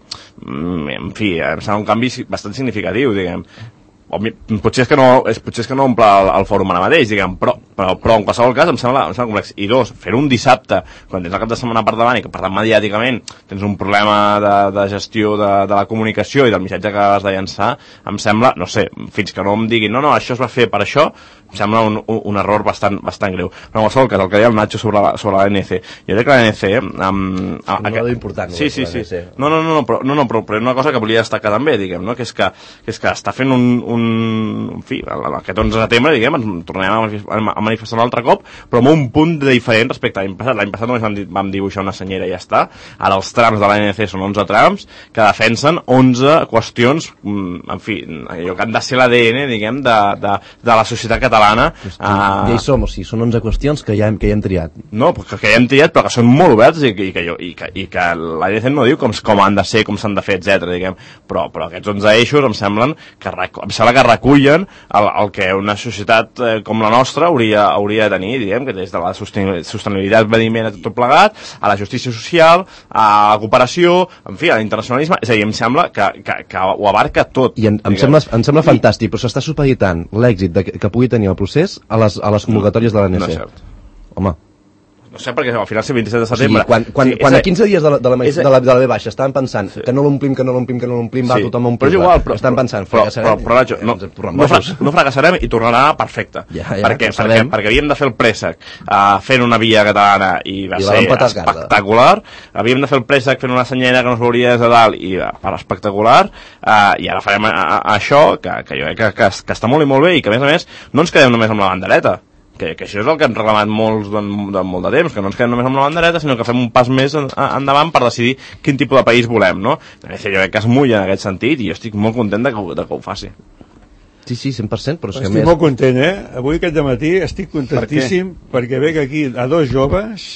en fi, em sembla un canvi bastant significatiu, diguem. Potser és que no, és, potser és que no omple el, el fòrum ara mateix, diguem, però, però, però en qualsevol cas em sembla, em sembla complex. I dos, fer un dissabte, quan tens el cap de setmana per davant i que per tant mediàticament tens un problema de, de gestió de, de la comunicació i del missatge que has de llançar, em sembla, no sé, fins que no em diguin no, no, això es va fer per això, em sembla un, un, un error bastant, bastant greu. Però en qualsevol cas, el que deia el Nacho sobre la, sobre l'A N C, jo crec que l'A N C... Um, és un model important. Sí, sí, sí. No, no, no, no, però, no, no, però, però una cosa que volia destacar també, diguem, no? que, és que, que és que està fent un, un en fi, aquest onze de setembre, diguem, ens tornarem a manifestar un altre cop, però amb un punt de diferent respecte a l'any passat. L'any passat només vam, vam dibuixar una senyera i ja està. Ara els trams de l'A N C són onze trams que defensen onze qüestions, en fi, allò que han de ser l'A D N, diguem, de, de, de la societat catalana. Uh... Ja hi som, o sigui, són onze qüestions que ja hem, que ja hem triat. No, que, que ja hem triat, però que són molt oberts i, i, que, jo, i, que, i que l'A N C no diu com, com han de ser, com s'han de fer, etcètera. Diguem. Però, però aquests onze eixos em semblen que, em sembla que recullen el, el que una societat eh, com la nostra hauria, hauria de tenir, diguem, que des de la sostenibilitat veniment a tot plegat, a la justícia social, a la cooperació, en fi, a l'internacionalisme, és a dir, em sembla que, que, que ho abarca tot. I em, em, sembla, em sembla fantàstic, però s'està supeditant l'èxit de, que pugui tenir el procés a les, a les convocatòries de l'A N C. No és cert. Home. No sé, perquè al final és el vint-i-set de setembre. O sigui, quan, quan, sí, quan a quinze dies de la, de la, de la, de la B baixa estaven pensant sí. que no l'omplim, que no l'omplim, que no l'omplim, va, sí. tothom omplim. Però és igual, però, estan pensant, però, però, però, però no, no, fra, no fracassarem i tornarà perfecte. Ja, ja, perquè, perquè, perquè havíem de fer el préssec uh, fent una via catalana i va I ser espectacular. Havíem de fer el préssec fent una senyera que no es veuria des de dalt i va, per espectacular. Uh, I ara farem a, a, a això, que, que jo crec que, que, que està molt i molt bé i que a més a més no ens quedem només amb la bandereta. Que, que això és el que han reclamat molts de, de molt de temps, que no ens quedem només amb la bandereta, sinó que fem un pas més en, endavant per decidir quin tipus de país volem, no? Jo crec que es mulla en aquest sentit i jo estic molt content de que, de que ho faci. Sí, sí, cent per cent, però és que estic més... molt content, eh? Avui aquest dematí estic contentíssim per perquè veig aquí a dos joves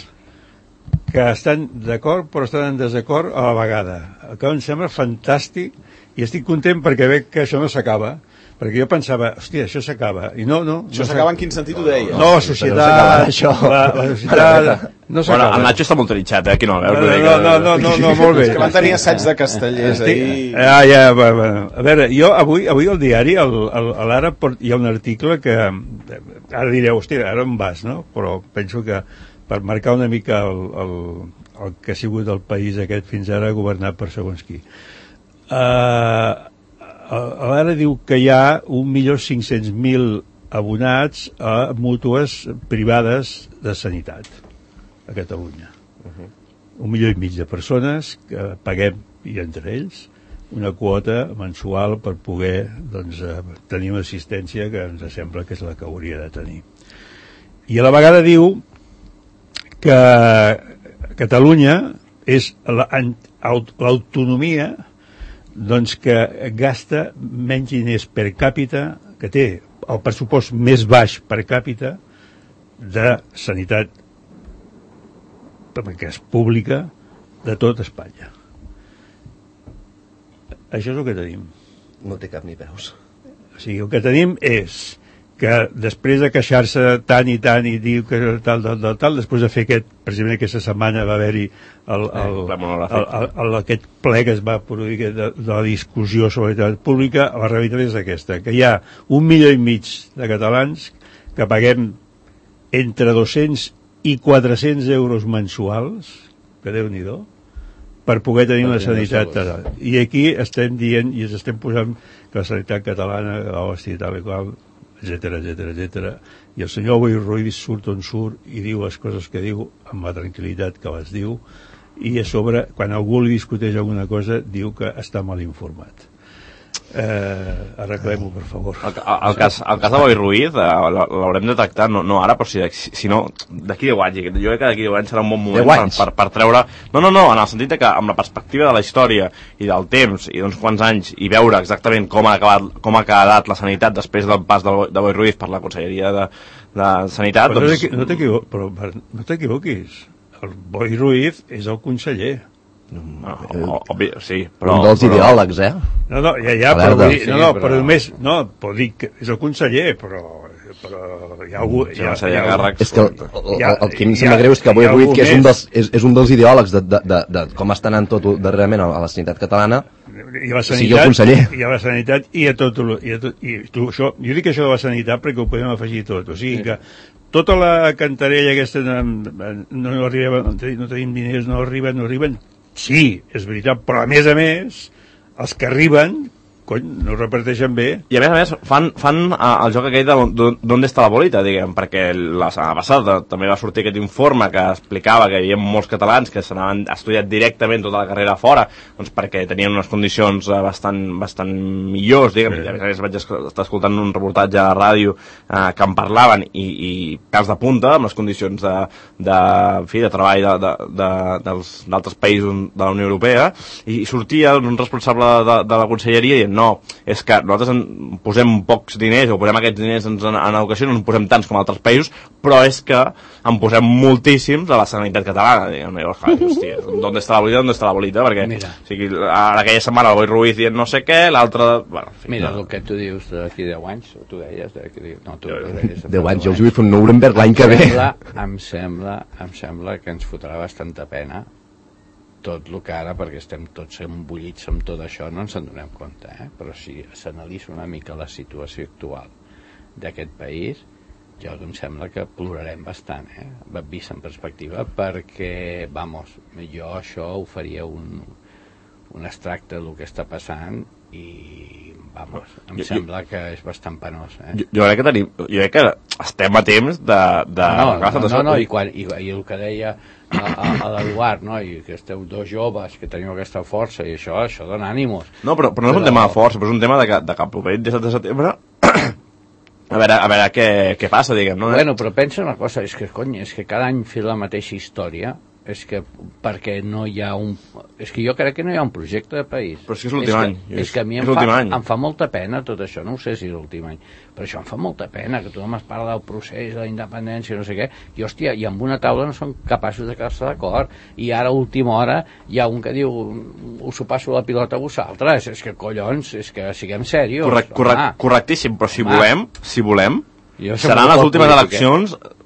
que estan d'acord però estan en desacord a la vegada, que em sembla fantàstic i estic content perquè veig que això no s'acaba. Perquè jo pensava, hòstia, això s'acaba. I no, no. Això no s'acaba en quin sentit ho deia? No, la societat, això. La, la societat... No bueno, el Nacho està molt trinxat, eh? Aquí no el veus. No, no, no, no, no, molt bé. És que van tenir assaig de castellers Estic... ahir. Ah, ja, bueno. A veure, jo avui, avui al diari, al, al, a l'Ara, hi ha un article que... Ara direu, hòstia, ara on vas, no? Però penso que per marcar una mica el, el, el que ha sigut el país aquest fins ara governat per segons qui. Uh, ara diu que hi ha un milió cinc-cents mil abonats a mútues privades de sanitat a Catalunya. Uh-huh. Un milió i mig de persones que paguem, i entre ells, una quota mensual per poder doncs, tenir una assistència que ens sembla que és la que hauria de tenir. I a la vegada diu que Catalunya és l'autonomia doncs, que gasta menys diners per càpita, que té el pressupost més baix per càpita de sanitat que és pública de tot Espanya. Això és el que tenim. No té cap ni peus. O sigui, el que tenim és que després de queixar-se tant i tant i dir que tal, tal, tal, tal, després de fer aquest, precisament aquesta setmana va haver-hi el, el, el, el, el, aquest ple que es va produir de, de la discussió sobre la sanitat pública, la realitat és aquesta, que hi ha un milió i mig de catalans que paguem entre dos-cents i quatre-cents euros mensuals, que Déu-n'hi-do, per poder tenir una sanitat catalana. I aquí estem dient i ens estem posant que la sanitat catalana, hòstia, tal i qual, etcètera, etcètera, etcètera. I el senyor Boi Ruiz surt on surt i diu les coses que diu amb la tranquil·litat que les diu, i a sobre, quan algú li discuteix alguna cosa, diu que està mal informat. Eh, arreglem-ho, per favor. El, el, el, cas, el cas de Boi Ruiz eh, l'haurem de tractar, no, no ara, però si, si no, d'aquí deu anys. Jo crec que d'aquí deu anys serà un bon moment per, per, per treure... No, no, no, en el sentit que amb la perspectiva de la història i del temps i d'uns quants anys i veure exactament com ha, acabat, com ha quedat la sanitat després del pas de, de Boi Ruiz per la Conselleria de, de Sanitat... Però doncs... no t'equivoquis, però no t'equivoquis. El Boi Ruiz és el conseller. No, obvi, sí, però... Un dels però... ideòlegs, eh? No, no, ja, ja, però, dir, no, no, però només... No, però dic que és el conseller, però... però hi ha algú... Hi ha, hi ha, hi ha, és que el, el, el, el que em sembla greu és que Boi Ruiz, que és un dels, és, és un dels ideòlegs de, de, de, de com està anant tot darrerament a la sanitat catalana, i la sanitat, sigui el conseller. I a la sanitat i a tot... I a tot i tu, això, jo dic això de la sanitat perquè ho podem afegir tot, o sigui que tota la cantarella aquesta no, no, arriba, no tenim diners, no arriben, no arriben. Sí, és veritat, però a més a més, els que arriben, cony, no reparteixen bé. I a més a més fan, fan el joc aquell de d'on està la bolita, diguem, perquè la setmana passada també va sortir aquest informe que explicava que hi havia molts catalans que s'anaven estudiat directament tota la carrera fora, doncs perquè tenien unes condicions bastant, bastant millors, diguem, sí. I a més a més vaig estar escoltant un reportatge a la ràdio eh, que en parlaven i, i pèls de punta amb les condicions de, de, en fi, de treball de, de, de, dels, d'altres països de la Unió Europea, i sortia un responsable de, de la conselleria dient no, és que nosaltres en posem pocs diners o posem aquests diners en, en educació, no en posem tants com altres països, però és que en posem moltíssims a la sanitat catalana, diguem, i llavors, hòstia, d'on està la bolita, d'on està la bolita, perquè o sigui, aquella setmana el Boi Ruiz dient no sé què, l'altre... Bueno, en fi, mira, no. El que tu dius d'aquí deu anys, o tu deies d'aquí... No, tu deies... deu anys, jo els vull fer un Nuremberg l'any que ve. Em sembla, em sembla que ens fotrà bastanta pena tot el que ara, perquè estem tots embullits amb tot això, no ens en donem compte, eh? Però si s'analitza una mica la situació actual d'aquest país, jo em sembla que plorarem bastant, eh? Vist en perspectiva, perquè, vamos, jo això ho faria un, un extracte del que està passant i, vamos, em jo, sembla jo, que és bastant penós, eh? Jo, jo crec que tenim, jo crec que estem a temps de... de no, no, no, no, no, i, quan, i, i el que deia a, a, a l'Eduard, no? I que esteu dos joves que teniu aquesta força i això, això dona ànimos. No, però, però no és però... un tema de força, però és un tema de que, de que el proper disset de setembre a veure, a veure què, què passa, diguem, no? Bueno, però pensa una cosa, és que, cony, és que cada any fer la mateixa història, és que perquè no hi ha un... És que jo crec que no hi ha un projecte de país. Però és que és l'últim any. És, és que a mi em fa, em fa molta pena tot això, no ho sé si és l'últim any, però això em fa molta pena, que tothom es parla del procés, de la independència, no sé què, i hòstia, i amb una taula no són capaços de quedar-se d'acord, i ara a última hora hi ha un que diu us ho passo la pilota a vosaltres, és que collons, és que siguem serios. Correct, correct, correctíssim, però si home. volem, si volem, jo seran les últimes política. eleccions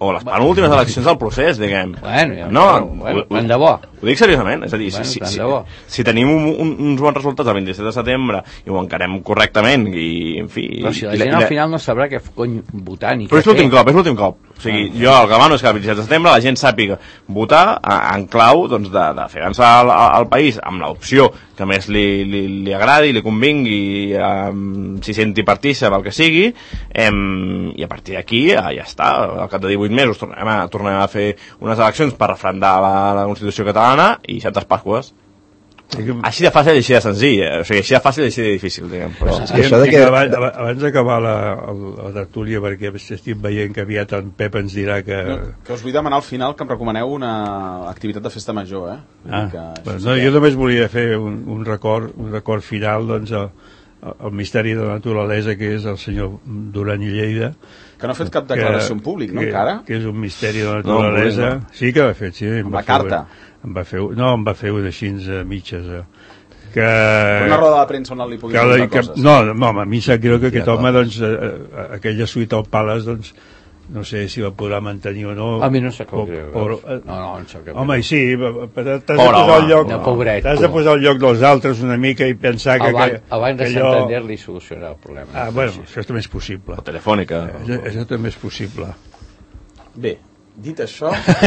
o les penúltimes eleccions del procés, diguem. Bueno, ja, no, bueno, tant de bo. Ho dic seriosament, és a dir, Bueno, si, tant si, de bo. si, si tenim un, un, uns bons resultats el vint-i-set de setembre i ho encarem correctament i, en fi... Però si la i, gent i, al final no sabrà què cony votar ni Però què és l'últim fer. cop, és l'últim cop. O sigui, Ah. jo el que demano és que el vint-i-set de setembre la gent sàpiga votar en clau doncs, de, de fer avançar el, el país amb l'opció que més li, li, li agradi, li convingui, um, s'hi senti partícip, el que sigui, em, i a partir d'aquí ja, ja està. Al cap de divuit mesos tornem a, tornem a fer unes eleccions per refrendar la, la Constitució catalana i Santes Pasques. Així de fàcil i així de senzill, eh? O sigui, així de fàcil i així de difícil, diguem. Però... Sí, això de que... abans, abans d'acabar la, la tertúlia, perquè estic veient que aviat en Pep ens dirà que... No, que us vull demanar al final que em recomaneu una activitat de festa major, eh? Ah, que bueno, no, jo només volia fer un, un, record, un record final, doncs, al, al misteri de la naturalesa, que és el senyor Duran i Lleida. Que no ha fet cap declaració en públic, no, que, encara? Que és un misteri de la naturalesa. No, no. Sí que l'ha fet, sí. Amb la carta? Una, em va fer, no, em va fer una així a mitges. Eh, que, una roda de premsa on li pugui preguntar coses. No, no, a mi em sap greu que aquest home, doncs, eh, aquella suite al Palace, doncs, no sé si la podrà mantenir o no. A mi no em sap greu. Però, no, no, em sap greu. Home, i sí, t'has de posar al lloc, no, t'has de posar al lloc dels altres una mica i pensar que... Abans, que, abans de que allò... Santander li solucionarà el problema. Ah, bueno, això també és possible. O telefònica. Això, això també és possible. Bé, dit això,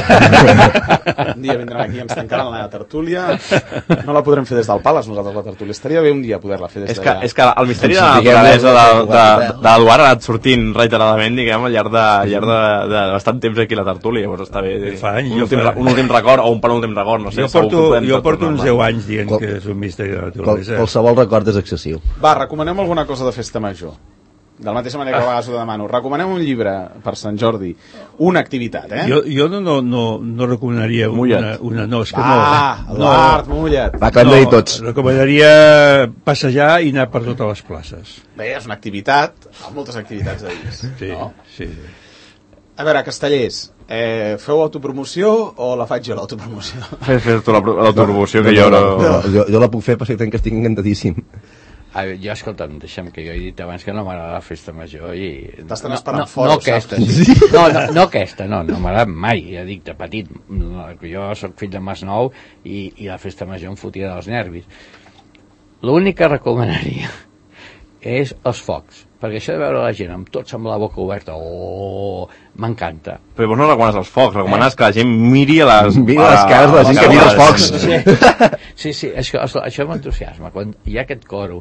un dia vindran aquí i ens tancaran la tertúlia. No la podrem fer des del Palace, nosaltres, la tertúlia. Estaria bé un dia poder-la fer des és que, d'allà. és que el misteri de la naturalesa d'Eduard ha anat sortint reiteradament, diguem, al llarg de, al llarg de, de bastant temps aquí a la tertúlia. Llavors està bé. Fa anys, un, últim, fa... un últim record o un penúltim record, no sé. Jo porto, jo porto uns deu anys dient Qual, que és un misteri de la naturalesa. Qual, qualsevol record és excessiu. Va, recomanem alguna cosa de festa major. De la mateixa manera que a vegades ho demano. Recomanem un llibre per Sant Jordi. Una activitat, eh? Jo, jo no, no, no, no recomanaria una, una... No, és que va, no. Eduard, no, mulla't. Va, que hem de dir tots. Recomanaria passejar i anar per totes les places. Bé, és una activitat, moltes activitats a dins. Sí, no? sí. A veure, Castellers, eh, feu autopromoció o la faig jo, l'autopromoció? Fes, fes tu l'autopromoció, que jo no... no jo, jo la puc fer perfectament, que estic encantadíssim. A veure, jo, escolta'm, deixa'm que jo he dit abans que no m'agrada la festa major i... T'estan no, esperant no, fora, no aquesta, sí. no, no, no aquesta, no, no m'agrada mai, ja dic, de petit. Jo sóc fill de Masnou i, i la festa major em fotia dels nervis. L'únic que recomanaria és els focs, perquè això de veure la gent amb tots amb la boca oberta, oh, m'encanta. Però llavors no recomanes els focs, recomanes eh? que la gent miri a les... Mira les cares de la gent que mira els focs. Sí, sí, sí, això, això m'entusiasma, quan hi ha aquest coro,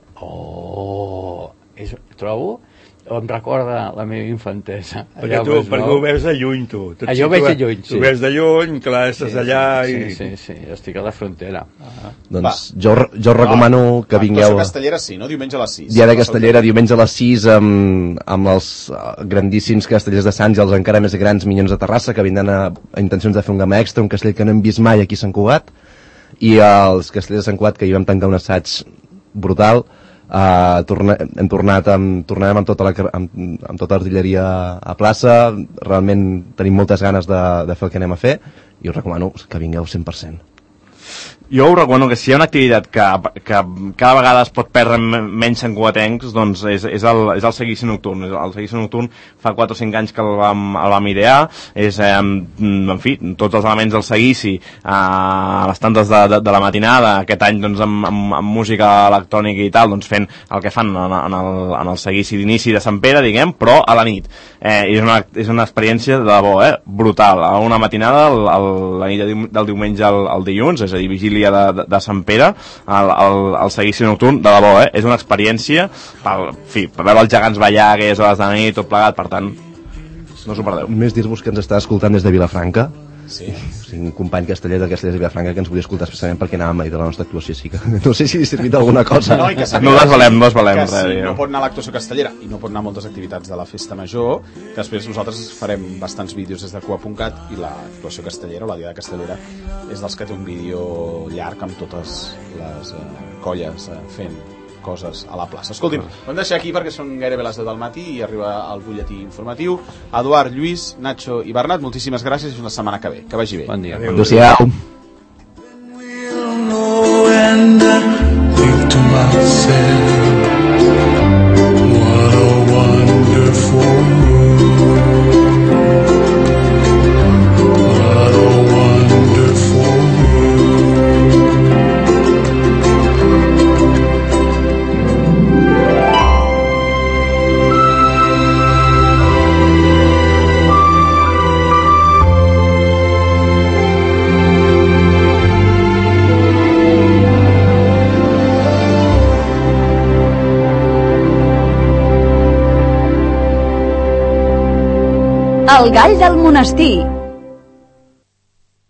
oh, és, trobo, em recorda la meva infantesa. Perquè tu, perquè ho veus de lluny, tu. Allò ho veig de lluny, sí. Ho veus de lluny, clar, estàs sí, allà sí, i... Sí, sí, sí, estic a la frontera. Ah. Doncs jo, jo recomano no, que vingueu... Actuació Castellera sí, no? Diumenge a les sis. Dia de Castellera, diumenge a les sis, amb, amb els grandíssims castellers de Sants i els encara més grans Minyons de Terrassa, que vindran a, a intencions de fer un gamma extra, un castell que no hem vist mai aquí a Sant Cugat, i els castellers de Sant Cugat, que hi vam tancar un assaig brutal. Uh, torne, hem tornat amb, tornarem amb tota la, amb, amb tota l'artilleria a plaça. Realment tenim moltes ganes de, de fer el que anem a fer i us recomano que vingueu cent per cent. Jo ho recomano que si hi ha una activitat que, que cada vegada es pot perdre menys santcugatencs, doncs és, és, el, és el seguici nocturn. El seguici nocturn fa quatre o cinc anys que el vam, el vam idear, és, eh, en fi, tots els elements del seguici eh, a les tantes de, de, de la matinada, aquest any doncs amb, amb, amb música electrònica i tal, doncs fent el que fan en, en, el, en el seguici d'inici de Sant Pere, diguem, però a la nit. Eh, és, una, és una experiència de debò, eh, brutal. A una matinada, el, el, la nit del diumenge al, al dilluns, és a dir, vigília de, de, de Sant Pere, el, el, el seguici nocturn, de debò, eh? És una experiència per, fi, per veure els gegants ballar a aquelles hores de nit, tot plegat, per tant, no us ho perdeu. Més dir-vos que ens està escoltant des de Vilafranca. Sí. O sigui, un company casteller de Castellers de Vilafranca que ens volia escoltar especialment perquè anàvem ahir de la nostra actuació, sí que no sé si li ha servit alguna cosa. No, i que no desvalem, no desvalem. Que si no pot anar a l'actuació castellera i no pot anar a moltes activitats de la festa major, que després nosaltres farem bastants vídeos des de cua punt cat i l'actuació castellera o la Diada Castellera és dels que té un vídeo llarg amb totes les eh, colles eh, fent coses a la plaça. Escolti'm, ho hem de deixar aquí perquè són gairebé les deu del matí i arriba el butlletí informatiu. Eduard, Lluís, Nacho i Bernat, moltíssimes gràcies i fins la setmana que ve. Que vagi bé. Bon dia. Adéu-siau. What a wonderful moon. El gall del monestir,